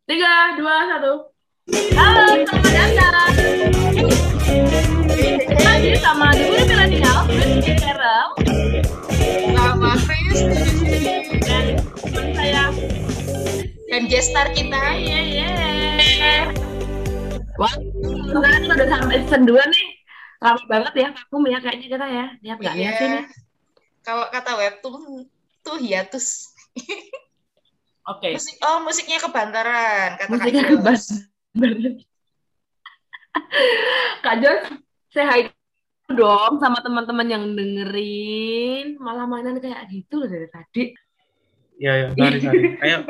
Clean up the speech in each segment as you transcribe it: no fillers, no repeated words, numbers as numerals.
Tiga, dua, satu. Halo, selamat datang. Lagi sama di Budi Milenial, Rizky Carol, Sama Chris di sini. dan teman saya. Dan guest star kita. Wah, sekarang kita udah sampai season 2 nih. Lama banget ya, vakum ya kayaknya kita ya. Lihat nggak lihat Iya. sini? Kalau kata webtoon tuh hiatus. Oke. Musiknya kebantaran, kata Kak Musiknya Jos. Kak Jos, say hi dong sama teman-teman yang dengerin. Malah mainan kayak gitu loh dari tadi. Ya, sorry. Ayo.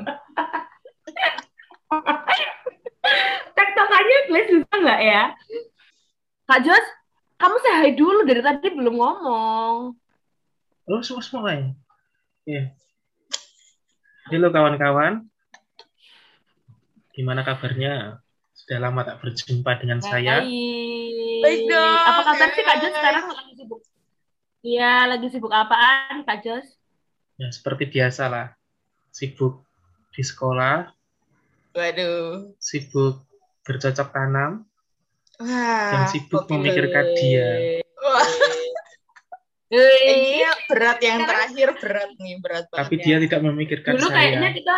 Tektokannya please bisa nggak ya? Kak Jos, kamu say hi dulu dari tadi belum ngomong. Oh, semua ya. Iya. Halo kawan-kawan. Gimana kabarnya? Sudah lama tak berjumpa dengan saya. Baik dong. Apa kabar sih Kak Jos sekarang lagi sibuk? Iya, lagi sibuk apaan Kak Jos? Ya, seperti biasa lah. Sibuk di sekolah. Waduh. Sibuk bercocok tanam. Wah. Dan sibuk memikirkan dia. Wah. Kayaknya berat yang terakhir, berat banget. Tapi dia tidak memikirkan dulu saya. Kayaknya kita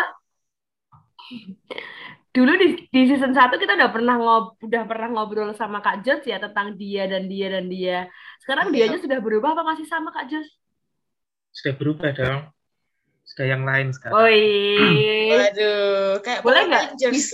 dulu di season 1 kita udah pernah ngobrol sama Kak Jos ya tentang dia dan dia. Sekarang dianya sudah berubah apa masih sama Kak Jos? Sudah berubah dong. Sudah yang lain sekarang. Waduh, kayak boleh nggak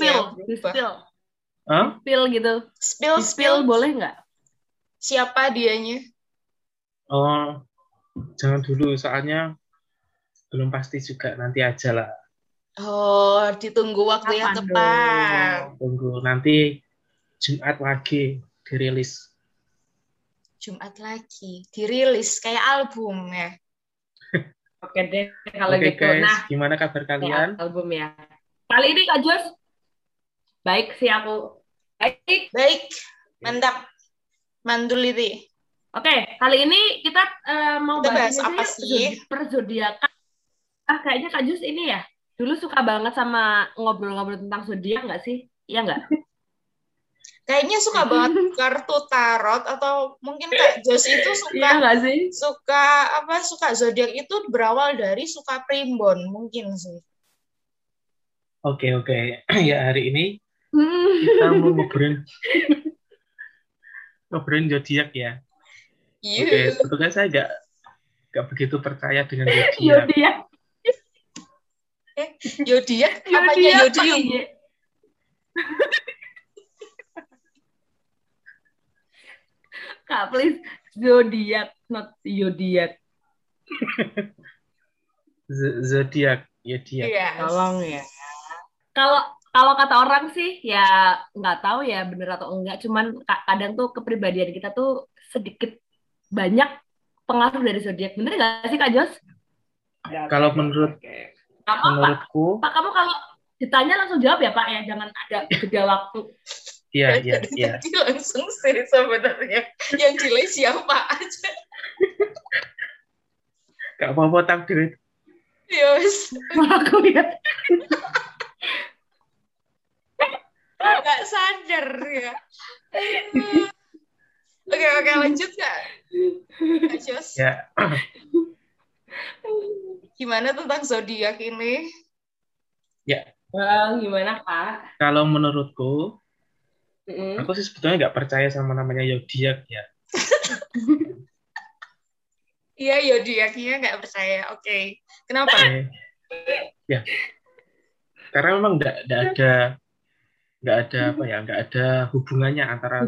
spill gitu? Spill boleh nggak? Siapa dianya? Oh, jangan dulu, soalnya belum pasti juga, nanti aja lah. Oh, ditunggu waktu yang tepat. Tunggu, nanti Jumat lagi dirilis. Kayak album ya. Oke deh, kalau gitu. Guys, nah, gimana kabar kalian? Album ya. Kali ini Kak Jos, baik sih aku. Baik, mantap. Mandul itu. Oke, kali ini kita mau bahas apa sih? Perzodiakan. Kayaknya Kak Jus ini ya, dulu suka banget sama ngobrol-ngobrol tentang zodiak nggak sih? Iya nggak? Kayaknya suka banget kartu tarot, atau mungkin Kak Jos itu suka iya nggak sih? Suka zodiak itu berawal dari suka primbon mungkin sih. Oke. Ya, hari ini kita mau ngobrolin zodiak ya. Oke, sebetulnya saya nggak begitu percaya dengan zodiak. Zodiak? Apanya yodium? Kak, please, zodiak, not zodiak. Zodiak. Yes. Tolong ya. Kalau kata orang sih ya nggak tahu ya bener atau enggak, cuman kadang tuh kepribadian kita tuh sedikit banyak pengaruh dari zodiak. Bener nggak sih Kak Jos? Kalau menurutku, Pak, kamu kalau ditanya langsung jawab ya Pak ya, jangan ada jeda waktu. Iya. Jadi langsung sih sebenarnya yang delay siapa aja. Gak mau potong duit. Yos. Aku lihat. Gak sadar ya. Oke, lanjut Kak Jos. Ya. Gimana tentang zodiak ini? Ya. Gimana Kak? Kalau menurutku, aku sih sebetulnya nggak percaya sama namanya zodiak ya. Iya, zodiaknya nggak percaya. Oke. Kenapa? Ya. Karena memang nggak ada hubungannya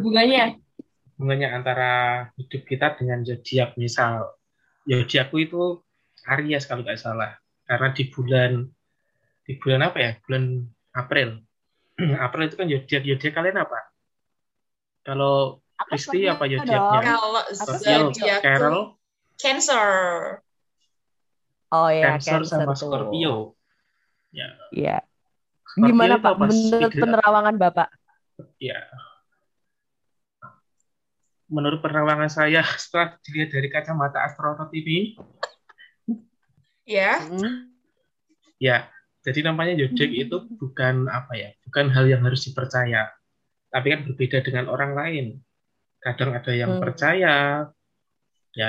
antara hidup kita dengan zodiak. Misal zodiakku itu Aries kalau nggak salah, karena di bulan apa ya, bulan April. April itu kan zodiak kalian apa? Kalau Kristi apa zodiaknya? Kalau zodiak Carol Cancer. Oh ya, Cancer sama Scorpio. Ya. Iya. Gimana Pak menurut penerawangan Bapak? Ya. Menurut penerawangan saya setelah dilihat dari kacamata astronot ini, ya. Ya, Jadi namanya zodiak itu bukan apa ya, bukan hal yang harus dipercaya. Tapi kan berbeda dengan orang lain. Kadang ada yang percaya. Ya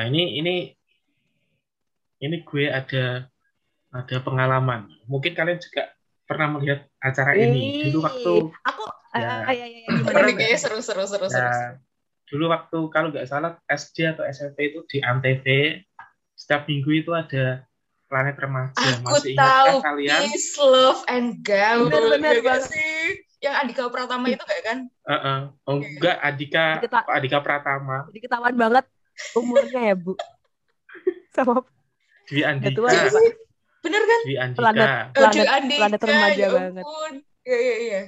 ini gue ada pengalaman. Mungkin kalian juga pernah melihat acara ini. Dulu waktu aku ya, Gimana nih, kayaknya seru. dulu waktu kalau nggak salah SD atau SMP itu di Antv setiap minggu itu ada Planet Remaja. Aku Masih tahu ingatkah kalian? Peace, Love, and Gaul. Bener Ya banget sih? Yang Andika Pratama itu kayak kan? Oh enggak, Andika Pratama. Jadi ketahuan banget umurnya ya Bu. Sama Dwi Andika. tua ya, Pak. Bener kan? Dwi Andika. Dwi Andika. Planet remaja Ya banget. ampun. Iya.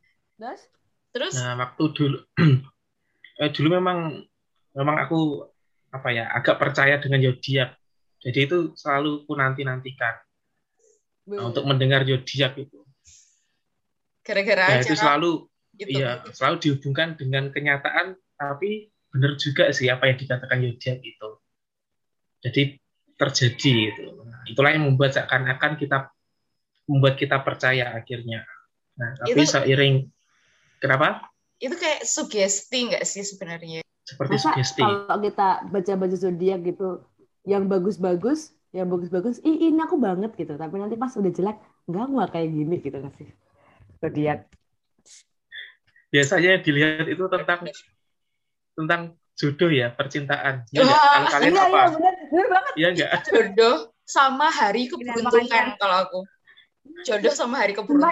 Terus? Nah, waktu dulu memang aku apa ya, agak percaya dengan zodiak. Jadi itu selalu ku nantikan untuk mendengar zodiak itu. Gara-gara Nah, itu selalu gitu. selalu dihubungkan dengan kenyataan, tapi benar juga sih apa yang dikatakan zodiak itu. Jadi terjadi itu. Nah, itulah yang membuat seakan-akan membuat kita percaya akhirnya. Nah, tapi seiring kenapa? Itu kayak sugesti nggak sih sebenarnya? Seperti masa sugesti. kalau kita baca zodiak gitu, yang bagus-bagus, ini aku banget gitu. Tapi nanti pas udah jelek, enggak kayak gini gitu nggak sih? Zodiak. Biasanya dilihat itu tentang jodoh ya, percintaan. Ya enggak? Kalau kalian apa? Iya, bener banget. Iya enggak? Jodoh sama hari keberuntungan kalau aku. Jodoh sama hari keberuntungan.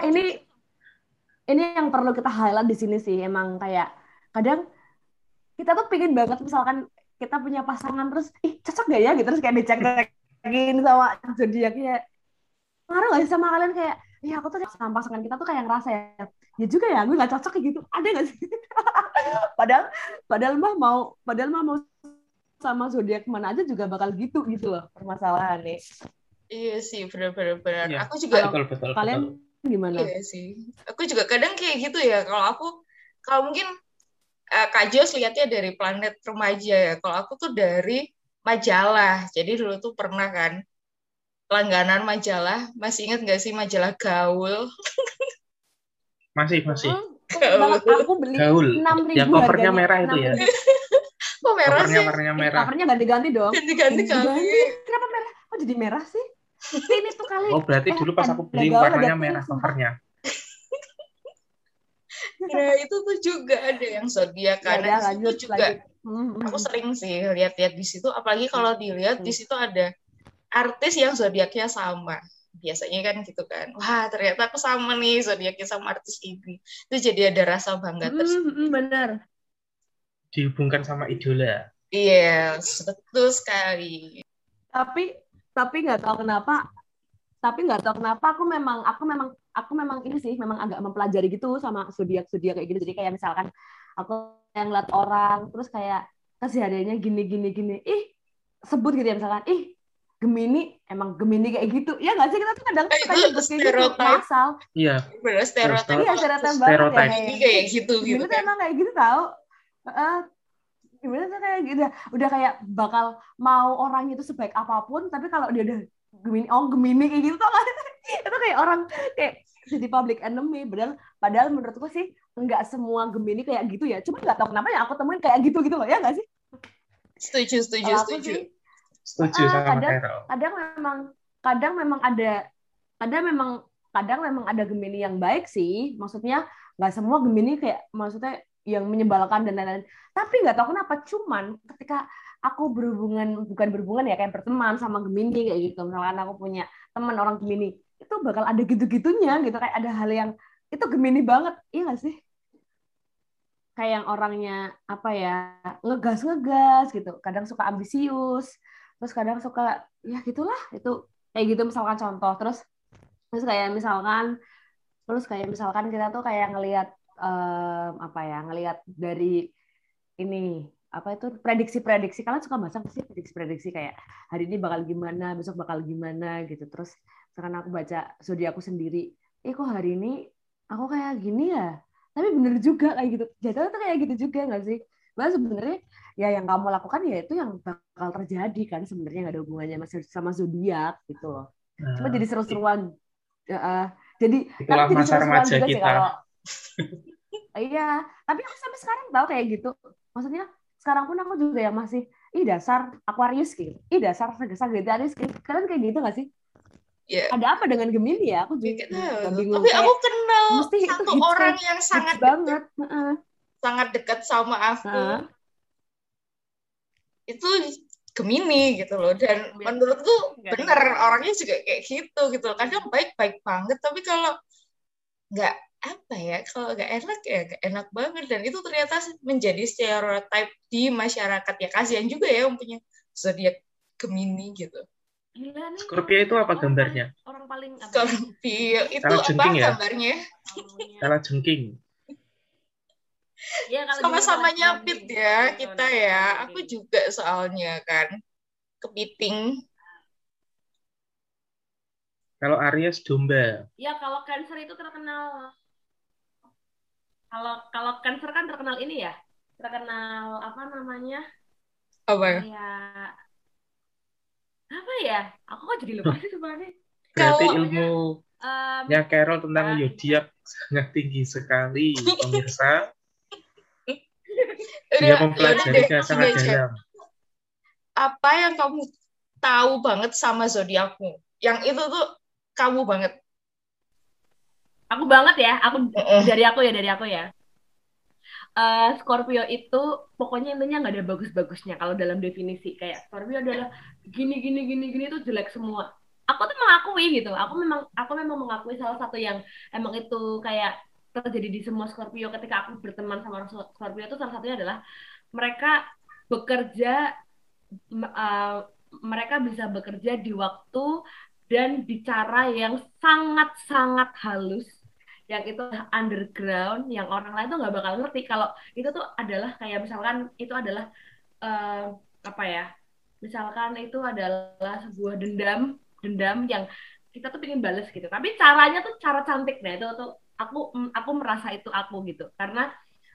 Ini yang perlu kita highlight di sini sih. Emang kayak kadang kita tuh pingin banget misalkan kita punya pasangan terus cocok gak ya gitu, terus kayak dicek-cekin sama zodiaknya. Ngaruh gak sih sama kalian kayak aku tuh sama pasangan kita tuh kayak ngerasa ya juga ya gue gak cocok kayak gitu, ada gak sih? padahal mah mau sama zodiak mana aja juga bakal gitu loh permasalahan nih. Iya sih, benar. Iya, aku juga betul. Kalian gimana? Iya sih, aku juga kadang kayak gitu ya. Kalau mungkin Kak Jos lihatnya dari Planet Remaja ya. Kalau aku tuh dari majalah. Jadi dulu tuh pernah kan langganan majalah. Masih ingat nggak sih majalah Gaul? Masih. Gaul. Aku beli 6.000 yang covernya merah itu ya. Kok merah sih? Warnanya merah. Covernya ganti-ganti dong. Ganti-ganti kali. Kenapa merah? Oh jadi merah sih? Ini tuh kali. Oh berarti dulu pas aku beli warnanya merah covernya. Nah itu tuh juga ada yang zodiak kan. Lanjut. Aku sering sih lihat-lihat di situ. Apalagi kalau dilihat di situ ada artis yang zodiaknya sama. Biasanya kan gitu kan. Wah ternyata aku sama nih zodiaknya sama artis ini. Itu jadi ada rasa bangga tersendiri. Benar. Dihubungkan sama idola. Iya, betul sekali. Tapi nggak tahu kenapa. Aku memang ini sih memang agak mempelajari gitu sama zodiak kayak gitu. Jadi kayak misalkan aku yang lihat orang terus kayak kesehariannya gini. Sebut gitu ya misalkan. Gemini kayak gitu. Ya nggak sih, kita tuh kadang suka nyebut kayak gitu asal. Iya. Benar stereotip. Iya, stereotip banget ya. Ini kayak gitu Gemini tuh kan. emang kayak gitu tau. Gimana tuh kayak gitu. Udah kayak bakal mau orangnya itu sebaik apapun, tapi kalau dia udah Gemini kayak gitu tau kan. Itu kayak orang kayak jadi public enemy. Padahal menurutku sih nggak semua Gemini kayak gitu ya. Cuma nggak tahu kenapa yang aku temuin kayak gitu loh, ya nggak sih? Setuju. Setuju sama Carol. Kadang memang ada Gemini yang baik sih. Maksudnya nggak semua Gemini kayak maksudnya yang menyebalkan dan lain-lain. Tapi nggak tahu kenapa. Cuman ketika aku bukan berhubungan ya, kayak berteman sama Gemini kayak gitu. Misalkan aku punya teman orang Gemini, itu bakal ada gitu-gitunya gitu. Kayak ada hal yang itu Gemini banget, iya nggak sih? Kayak yang orangnya apa ya, ngegas gitu. Kadang suka ambisius, terus kadang suka ya gitulah, itu kayak gitu misalkan contoh. Terus kayak misalkan kita tuh kayak ngelihat ngelihat dari ini apa itu prediksi kalian suka baca sih prediksi kayak hari ini bakal gimana, besok bakal gimana gitu. Terus sekarang aku baca zodiak aku sendiri, kok hari ini aku kayak gini ya, tapi bener juga kayak gitu. Jadinya tuh kayak gitu juga nggak sih? Bahwa sebenarnya ya yang kamu lakukan ya itu yang bakal terjadi kan, sebenarnya nggak ada hubungannya sama zodiak gitu loh. Cuma jadi seru-seruan. Jadi Itulah tapi jadi masa seru-seruan remaja juga sih kita. kalau iya. Tapi aku sampai sekarang tahu kayak gitu. Maksudnya sekarang pun aku juga yang masih dasar Aquarius gitu. Dasar Sagittarius gitu. Kalian kayak gitu nggak sih? Ya, Ada apa dengan Gemini ya? Aku ya juga tahu. bingung. Tapi aku Kayak kenal mesti itu satu hits orang kayak yang hits sangat banget. sangat dekat sama aku. Itu Gemini gitu loh, dan menurutku bener orangnya juga kayak gitu loh. Kadang baik-baik banget, tapi kalau nggak apa ya, kalau nggak enak ya nggak enak banget, dan itu ternyata menjadi stereotype di masyarakat. Ya kasihan juga ya yang punya zodiak Gemini gitu. Gila nih, Scorpio itu apa gambarnya? Orang paling apa? Scorpio itu Salah apa jengking ya? gambarnya? Salah jengking. Ya, Sama-sama nyapit ya kita ya. Aku juga soalnya kan kepiting. Kalau Aries domba. Ya, kalau Cancer itu terkenal. Kalau Cancer kan terkenal ini ya. Terkenal apa namanya? Apa? Kayak apa ya? Aku kok jadi lupa sih sebenarnya. Berarti Kalau ilmunya Carol tentang zodiak sangat tinggi sekali, pemirsa. Dia mempelajarinya sangat dalam. Apa yang kamu tahu banget sama zodiakmu? Yang itu tuh kamu banget. Aku banget ya. Dari aku ya. Scorpio itu pokoknya intinya nggak ada bagus-bagusnya kalau dalam definisi. Kayak Scorpio adalah gini itu jelek semua. Aku tuh mengakui gitu. Aku memang mengakui salah satu yang emang itu kayak terjadi di semua Scorpio ketika aku berteman sama orang Scorpio itu, salah satunya adalah mereka bekerja mereka bisa bekerja di waktu dan di cara yang sangat-sangat halus, yang itu underground, yang orang lain tuh nggak bakal ngerti kalau itu tuh adalah kayak misalkan itu adalah apa ya, misalkan itu adalah sebuah dendam yang kita tuh pengen balas gitu, tapi caranya tuh cara cantik. Nah itu tuh aku merasa itu aku gitu, karena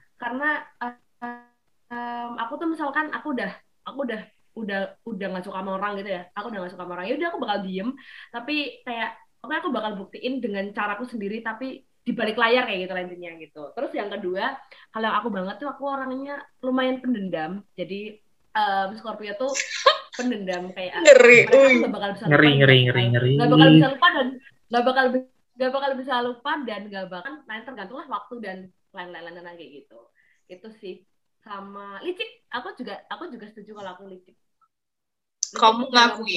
aku tuh misalkan aku udah nggak suka sama orang gitu ya, aku udah nggak suka sama orang, ya udah aku bakal diem, tapi kayak oke aku bakal buktiin dengan caraku sendiri, tapi di balik layar kayak gitu intinya gitu. Terus yang kedua, kalau aku banget tuh aku orangnya lumayan pendendam, jadi Scorpio tuh pendendam, kayak ngeri, mereka tuh gak bakal bisa lupa, ngeri, gak bakal bisa lupa dan gak bakal bisa lupa dan gak bakal lain, tergantung lah waktu dan lain-lain kayak gitu. Itu sih. Sama licik, aku juga setuju kalau aku licik. Kamu ngakui?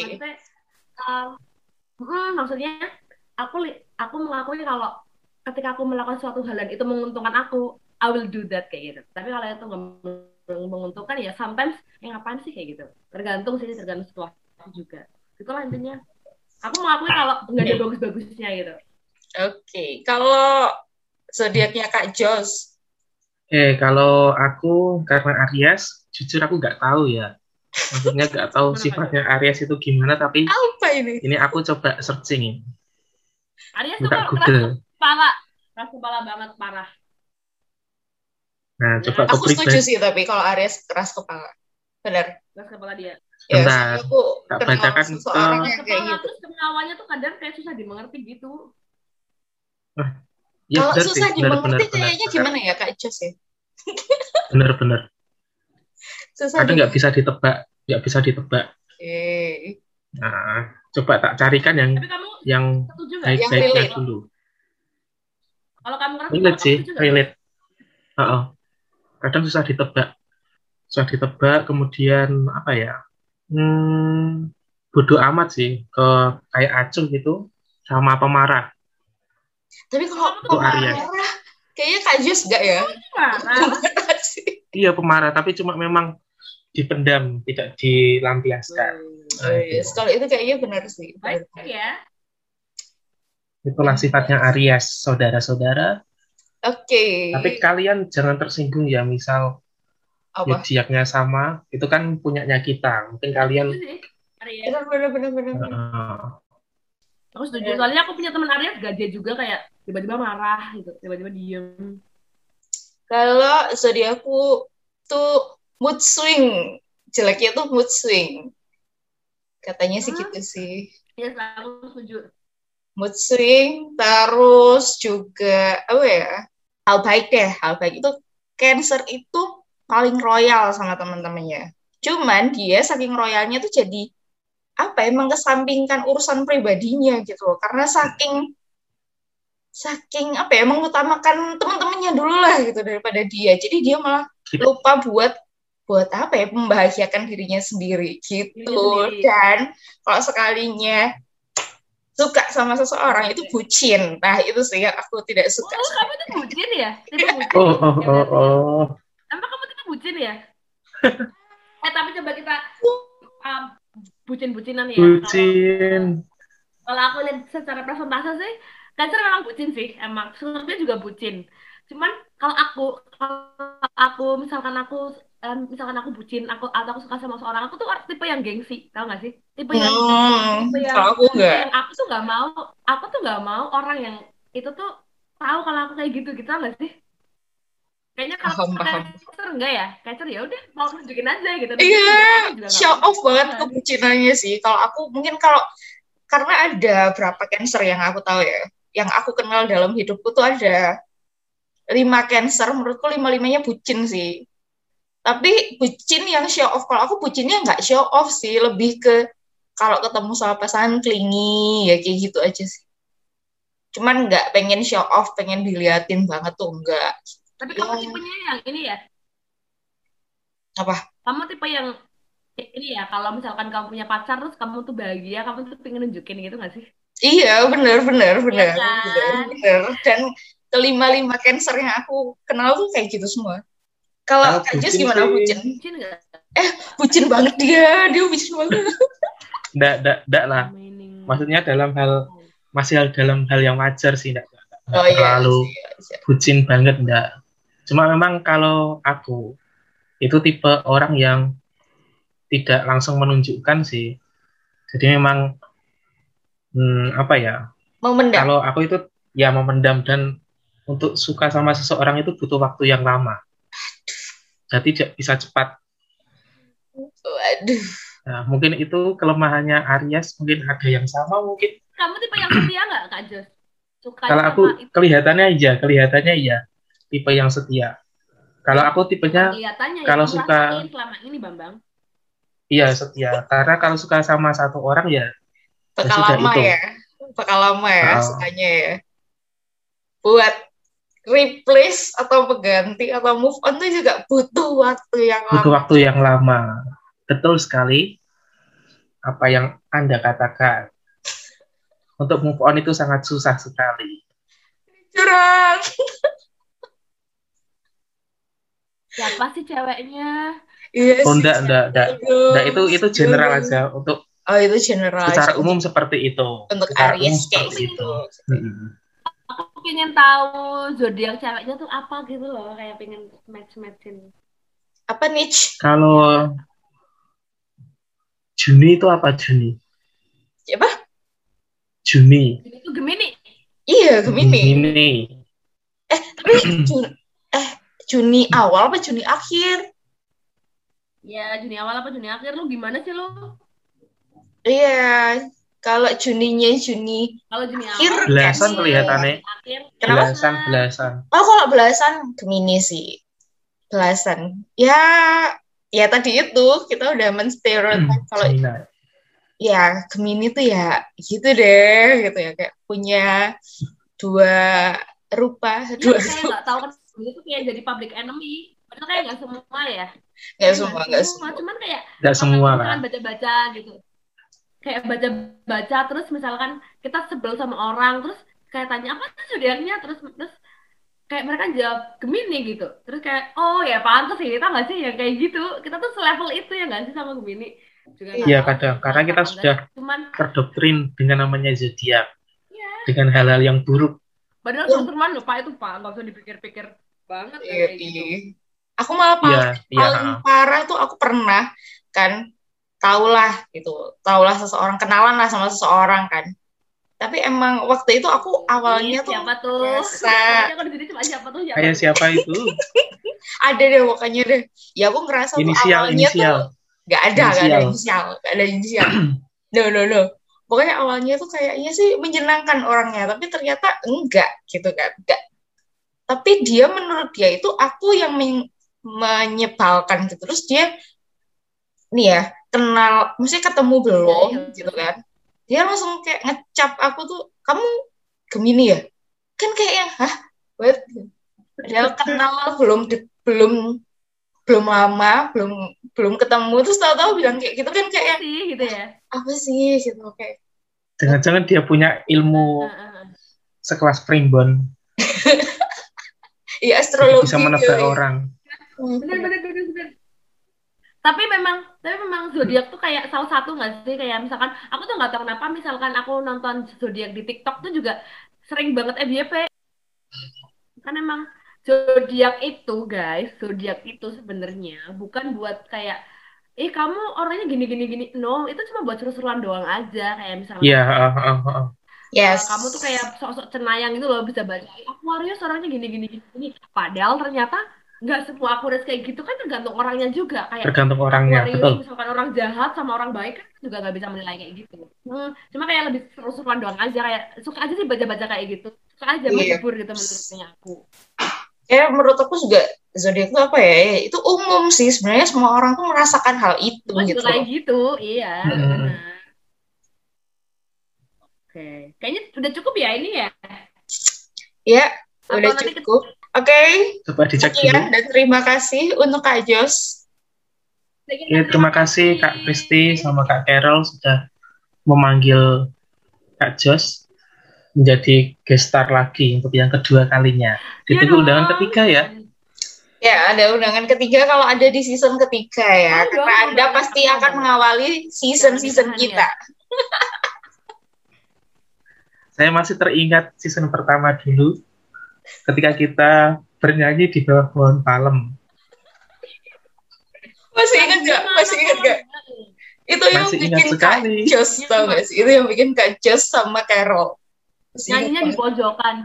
Maksudnya aku mengakui kalau ketika aku melakukan suatu hal dan itu menguntungkan aku, I will do that kayak gitu. Tapi kalau itu nggak menguntungkan ya sometimes ngapain sih kayak gitu. Tergantung situasi juga. Itulah intinya. Aku mengakui kalau nggak ada bagus-bagusnya gitu. Oke. Kalau zodiaknya Kak Jos? Kalau aku karena Aries, jujur aku nggak tahu ya. Maksudnya nggak tahu sifatnya Aries itu gimana, tapi apa ini? Ini aku coba searching. Aries tuh keras kepala banget, parah. Nah, coba aku setuju sih, tapi kalau Aries keras kepala. Benar. Keras kepala dia. Bentar, aku tak bacakan seseorang yang kayak gitu. Terus kenawannya tuh kadang kayak susah dimengerti gitu. Ya, kalau susah dimengerti kayaknya gimana ya Kak Jos ya? Bener. Susah kadang nggak bisa ditebak. Okay. Nah, coba tak carikan yang high-nya dulu. Kalau kamu relate. Kadang susah ditebak, kemudian apa ya? Bodoh amat sih, kayak acuh gitu, sama pemarah. Tapi kalau pemarah, kayaknya Kak Jos enggak ya? Pemarah sih. Iya pemarah, tapi cuma memang dipendam, tidak dilampiaskan. Yes. Kalau itu kayaknya benar sih. Baik ya. Itulah sifatnya Aries, saudara-saudara. Oke. Tapi kalian jangan tersinggung ya, misal zodiaknya sama, itu kan punyanya kita. Mungkin kalian. Benar. Aku setuju. Soalnya aku punya teman Aries gajah juga, kayak tiba-tiba marah gitu, tiba-tiba diem. Kalau zodiakku tuh mood swing, jeleknya tuh mood swing. Katanya sih gitu sih. Iya, aku setuju. mood swing, terus juga apa ya, hal baik itu Cancer itu paling royal sama teman-temannya. Cuman dia saking royalnya tuh jadi apa ya, mengesampingkan urusan pribadinya gitu loh. Karena saking apa ya, mengutamakan teman-temannya dulu lah gitu daripada dia. Jadi dia malah lupa buat apa ya, membahagiakan dirinya sendiri gitu. Dan kalau sekalinya suka sama seseorang itu bucin. Nah, itu sih yang aku tidak suka. Oh, kamu tuh bucin ya? Tipe bucin. Emang kamu tipe bucin ya? Tapi coba kita bucin-bucinan ya. Bucin. Kalau aku lihat secara persentase sih, Cancer memang bucin sih, emang. Sebenarnya juga bucin. Cuman kalau aku misalkan aku bucin, atau aku suka sama seorang, aku tuh tipe yang gengsi, tau gak sih? Tipe yang aku tuh nggak mau orang yang itu tuh tahu kalau aku kayak gitu gak sih? Kayaknya kalau Cancer enggak ya, Cancer ya udah mau nunjukin aja gitu. Iya, show off banget kebucinannya sih. Kalau aku mungkin karena ada berapa Cancer yang aku tahu ya, yang aku kenal dalam hidupku tuh ada 5 Cancer, menurutku 5-5-nya bucin sih. Tapi bucin yang show off. Kalau aku bucinnya nggak show off sih, lebih ke kalau ketemu sama pasangan clingy, ya kayak gitu aja sih. Cuman nggak pengen show off, pengen diliatin banget tuh enggak. Tapi kamu tipenya yang ini ya? Apa? Kamu tipe yang ini ya, kalau misalkan kamu punya pacar terus kamu tuh bahagia, kamu tuh pengen nunjukin gitu nggak sih? Iya, bener. Ya kan? Bener. Dan ke-5 Cancer yang aku kenal tuh kayak gitu semua. Kalau Kak Jus gimana, bucin? Bucin nggak? Bucin banget dia bucin banget. Nggak lah. Maksudnya masih dalam hal yang wajar sih, nggak terlalu bucin banget, nggak. Cuma memang kalau aku itu tipe orang yang tidak langsung menunjukkan sih. Jadi memang apa ya? Memendam. Kalau aku itu ya memendam, dan untuk suka sama seseorang itu butuh waktu yang lama. Jadi bisa cepat. Waduh. Nah, mungkin itu kelemahannya Aries, mungkin ada yang sama mungkin. Kamu tipe yang setia nggak, Kak Jos? Kalau aku kelihatannya iya, tipe yang setia. Kalau aku tipenya kalau suka selama ini, Bambang. Iya, setia. Karena kalau suka sama satu orang ya bakal lama ya sukanya ya. Buat replace atau mengganti atau move on tuh juga butuh waktu yang lama. Betul sekali apa yang Anda katakan. Untuk move on itu sangat susah sekali. Curang. Siapa sih ceweknya? Yes, enggak. Itu general aja untuk. Oh, itu general. Secara umum seperti itu. Untuk Aries kayak gitu. Aku pengen tahu zodiak ceweknya tuh apa gitu loh, kayak pengen match-matchin. Apa niche? Kalau Juni itu apa Juni? Siapa? Juni. Itu Gemini. Iya, Gemini. Tapi Juni awal apa Juni akhir? Ya, Juni awal apa Juni akhir? Lu gimana sih lu? Iya, kalau Juni akhir belasan kelihatannya. Belasan. Oh, kalau belasan Gemini sih. Belasan. Ya tadi itu kita udah men-stereotype kalau ya Gemini tuh ya gitu deh gitu ya, kayak punya dua rupa. Saya nggak tahu kan itu kayak jadi public enemy. Padahal kayak nggak semua ya. Nggak semua. Cuman kayak nggak semua lah. Baca-baca gitu. Kayak baca terus misalkan kita sebel sama orang terus kayak tanya apa sih zodiaknya, terus kayak mereka jawab Gemini gitu. Terus kayak oh ya pantas sih, kita nggak sih yang kayak gitu. Kita tuh selevel itu ya nggak sih sama Gemini. Iya kadang karena kita sudah terdoktrin dengan namanya zodiak. Dengan hal-hal yang buruk. Padahal teman-teman lupa itu Pak, nggak usah dipikir-pikir banget kayak gitu. Aku malah paling parah tuh aku pernah kan tahulah seseorang, kenalan lah sama seseorang kan. Tapi emang waktu itu aku awalnya siapa tuh? Kayak siapa itu? Ada deh pokoknya deh. Ya aku ngerasa inisial. Tuh awalnya tuh gak ada inisial. No. Pokoknya awalnya tuh kayaknya sih menyenangkan orangnya, tapi ternyata enggak gitu kan. Enggak. Tapi dia menurut dia itu aku yang menyebalkan gitu. Terus dia nih ya kenal, mesti ketemu belum Iya, gitu kan. Dia langsung kayak ngecap aku tuh, kamu Gemini ya? Kan kayak yang hah? What? Padahal kenal belum belum lama, belum ketemu, terus tahu-tahu bilang kayak gitu kan kayak sih gitu ya. apa sih gitu kayak. Jangan-jangan dia punya ilmu sekelas primbon. Iya, Jadi astrologi bisa menebak gitu. orang. Bener. Tapi memang zodiak tuh kayak salah satu nggak sih, kayak misalkan aku tuh nggak tahu kenapa misalkan aku nonton zodiak di TikTok tuh juga sering banget FYP. Kan emang zodiak itu sebenarnya bukan buat kayak kamu orangnya gini, no, itu cuma buat seru-seruan doang aja, kayak misalkan Iya, Yes. kamu tuh kayak sok-sok cenayang gitu loh, bisa baca Aquarius orangnya gini. Padahal ternyata nggak semua Aquarius kayak gitu, kan tergantung orangnya juga. Kayak tergantung orangnya, Aquarius betul. misalkan orang jahat sama orang baik kan juga nggak bisa menilai kayak gitu. Cuma kayak lebih seru-seruan doang aja, kayak suka aja sih baca-baca kayak gitu. Suka aja Iya. menghibur gitu menurutnya aku. Ya menurut aku juga zodiak itu apa ya? Itu umum sih sebenarnya, semua orang tuh merasakan hal itu Cuma gitu. juga kayak gitu, iya. Hmm. Oke, kayaknya udah cukup ya ini ya. Ya, Atau udah nanti cukup. Oke, Coba dicek dulu. sekian dan terima kasih untuk Kak Jos. Ya, terima kasih Kak Kristi sama Kak Carol sudah memanggil Kak Jos menjadi guest star lagi untuk yang kedua kalinya. Ditunggu undangan ketiga ya. Ya, ada undangan ketiga kalau ada di season ketiga ya. Karena Anda pasti akan mengawali season-season kita. Saya masih teringat season pertama dulu ketika kita bernyanyi di bawah pohon palem. Masih ingat gak? Itu yang Masih bikin ingat Kak sekali. Jos, tau gak sih? Itu yang bikin Kak Jos sama Carol. Nyanyinya di pojokan.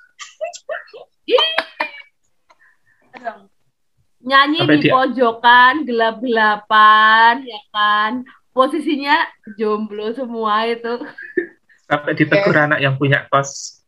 Nyanyi di pojokan, gelap-gelapan, ya kan? Posisinya jomblo semua itu. Sampai ditegur anak yang punya kos.